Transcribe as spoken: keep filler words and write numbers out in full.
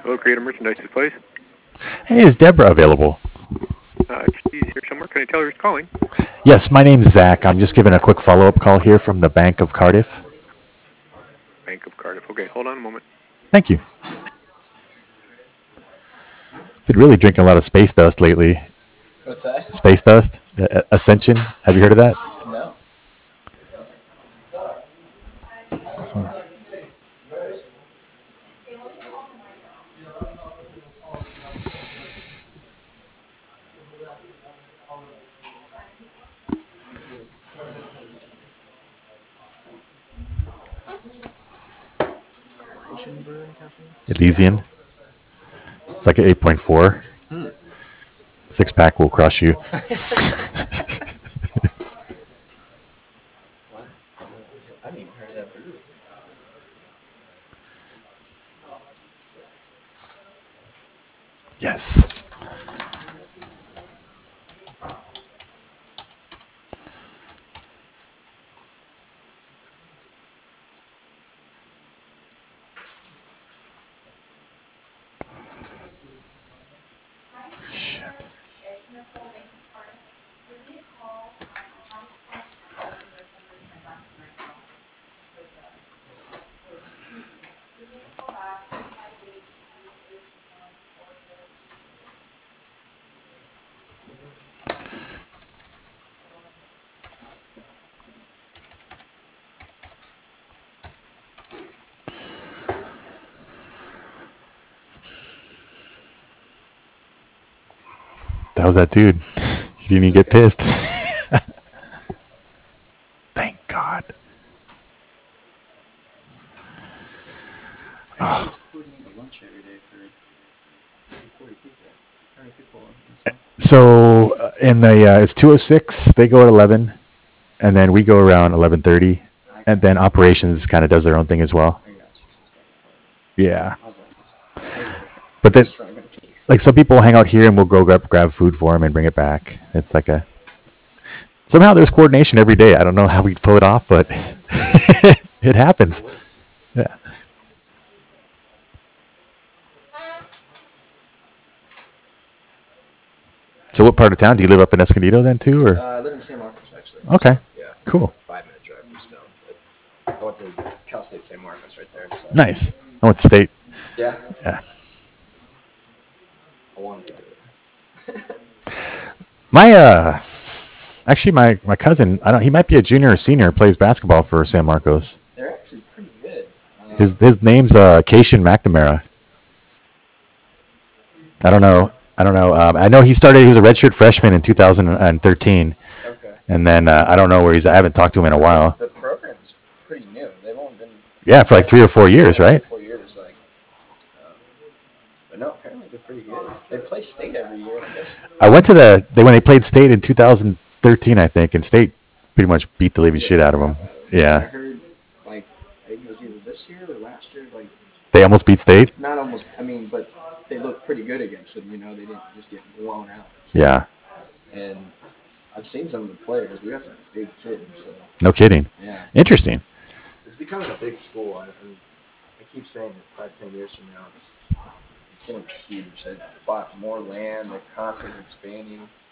Hello, Creative Merchandise, please. Hey, is Deborah available? Uh, she's here somewhere. Can I tell her who's calling? Yes, my name's Zach. I'm just giving a quick follow-up call here from the Bank of Cardiff. Bank of Cardiff. Okay, hold on a moment. Thank you. Been really drinking a lot of space dust lately. What's that? Space dust? Uh, Ascension? Have you heard of that? No. Asian Brewing Company? Elysian. It's like an eight point four. Hmm. Six pack will crush you. What? I haven't even heard of that brewery. Yes. Shit. That was that dude. He didn't even get pissed. Thank God. Apparently he's food me to lunch every day for forty people. How many people in this one? So uh, in the uh, it's two oh six. They go at eleven, and then we go around eleven thirty, and then operations kind of does their own thing as well. I got you. So it's like Yeah, I was like, I was like, but then restaurant gonna be. like some people hang out here and we'll go grab grab food for them and bring it back. It's like a somehow there's coordination every day. I don't know how we pull it off, but it happens. Yeah. So what part of town do you live up in Escondido then too, or? Uh, I live in San Marcos actually. Okay, Yeah. cool, Five minute drive from Stone. But I went to Cal State San Marcos right there. So. nice. I went to state. Yeah. Yeah. I wanted to do it. My uh, actually my my cousin. I don't. He might be a junior or senior. Plays basketball for San Marcos. They're actually pretty good. Um, His his name's uh, Cation McNamara. I don't know. I don't know. Um, I know he started. He was a redshirt freshman in two thousand thirteen, okay. and then uh, I don't know where he's. I haven't talked to him in a while. The program's pretty new. They've only been Yeah, for like three or four years, yeah, right? Four years, like. Um, but no, apparently they're pretty good. They play state every year. I guess. I went to the they when they played state in two thousand thirteen, I think, and state pretty much beat the living shit out of them. I Yeah, heard, like, I think it was either this year or last year. Like, they almost beat state. not almost. I mean, but they looked pretty good against them. You know, they didn't just get blown out. So. Yeah, And I've seen some of the players. We got some big kids. So no kidding. yeah, Interesting. it's becoming a big school. I, I, I keep saying that five, ten years from now, it's it's gonna be huge. They bought more land. They're constantly expanding.